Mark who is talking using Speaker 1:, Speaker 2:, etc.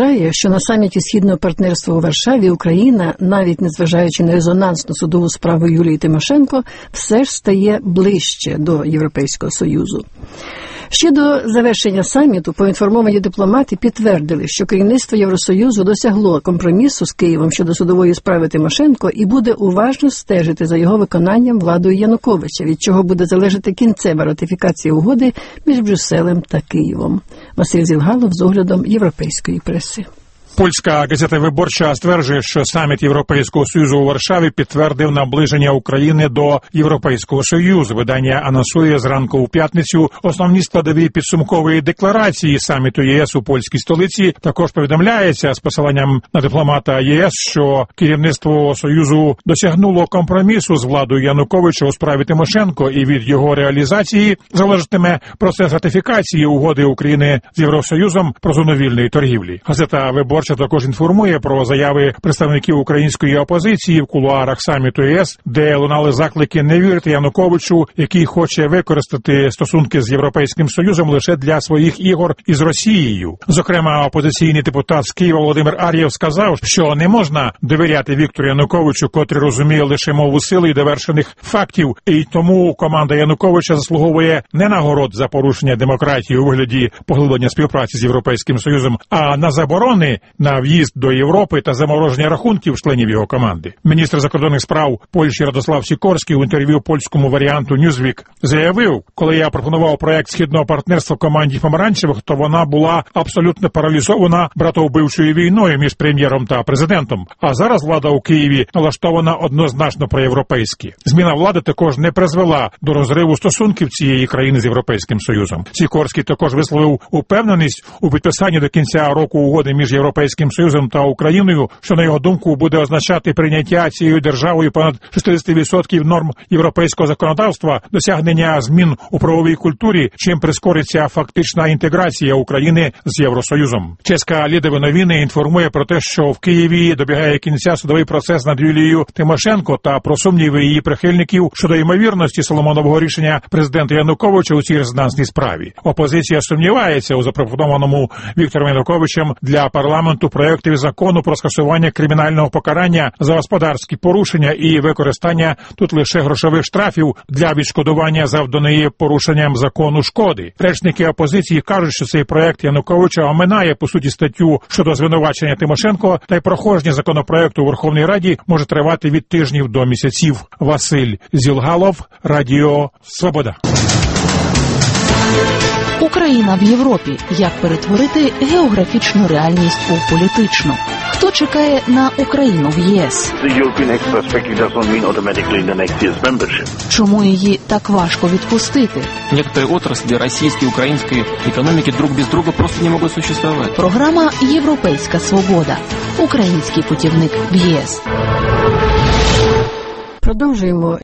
Speaker 1: Що на саміті Східного партнерства у Варшаві Україна, навіть незважаючи на резонансну судову справу Юлії Тимошенко, все ж стає ближче до Європейського Союзу. Ще до завершення саміту поінформовані дипломати підтвердили, що керівництво Євросоюзу досягло компромісу з Києвом щодо судової справи Тимошенко і буде уважно стежити за його виконанням владою Януковича, від чого буде залежати кінцева ратифікація угоди між Брюсселем та Києвом. Василь Зілгалов з оглядом європейської преси.
Speaker 2: Польська газета «Виборча» стверджує, що саміт Європейського Союзу у Варшаві підтвердив наближення України до Європейського Союзу. Видання анонсує зранку у п'ятницю основні складові підсумкової декларації саміту ЄС у польській столиці. Також повідомляється з посиланням на дипломата ЄС, що керівництво Союзу досягнуло компромісу з владою Януковича у справі Тимошенко, і від його реалізації залежатиме процес ратифікації угоди України з Євросоюзом про зону вільної торгівлі. Газета «Виборча» також інформує про заяви представників української опозиції в кулуарах саміту ЄС, де лунали заклики не вірити Януковичу, який хоче використати стосунки з Європейським Союзом лише для своїх ігор із Росією. Зокрема, опозиційний депутат з Києва Володимир Ар'єв сказав, що не можна довіряти Віктору Януковичу, котрий розуміє лише мову сили і довершених фактів, і тому команда Януковича заслуговує не нагород за порушення демократії у вигляді поглиблення співпраці з Європейським Союзом, а на заборони на в'їзд до Європи та замороження рахунків членів його команди. Міністр закордонних справ Польщі Радослав Сікорський у інтерв'ю польському варіанту Newsweek заявив: коли я пропонував проект Східного партнерства команді Помаранчевих, то вона була абсолютно паралізована братовбивчою війною між прем'єром та президентом. А зараз влада у Києві налаштована однозначно проєвропейськи. Зміна влади також не призвела до розриву стосунків цієї країни з Європейським Союзом. Сікорський також висловив упевненість у підписанні до кінця року угоди між Європейським Союзом та Україною, що, на його думку, буде означати прийняття цією державою понад 60% норм європейського законодавства, досягнення змін у правовій культурі, чим прискориться фактична інтеграція України з Євросоюзом. Чеська Лідове новини інформує про те, що в Києві добігає кінця судовий процес над Юлією Тимошенко та про сумніви її прихильників щодо ймовірності Соломонового рішення президента Януковича у цій резонансній справі. Опозиція сумнівається у запропонованому Віктором Януковичем для парламенту проєктів закону про скасування кримінального покарання за господарські порушення і використання тут лише грошових штрафів для відшкодування завданої порушенням закону шкоди. Речники опозиції кажуть, що цей проєкт Януковича оминає, по суті, статтю щодо звинувачення Тимошенко, та й проходження законопроєкту у Верховній Раді може тривати від тижнів до місяців. Василь Зілгалов, Радіо Свобода.
Speaker 3: Україна в Європі. Як перетворити географічну реальність у політичну? Хто чекає на Україну в ЄС? Чому її так важко відпустити?
Speaker 4: Некоторые отрасли российской и украинской экономики друг без друга просто не могут существовать.
Speaker 3: Програма «Європейська свобода». Український путівник в ЄС.
Speaker 1: Продовжуємо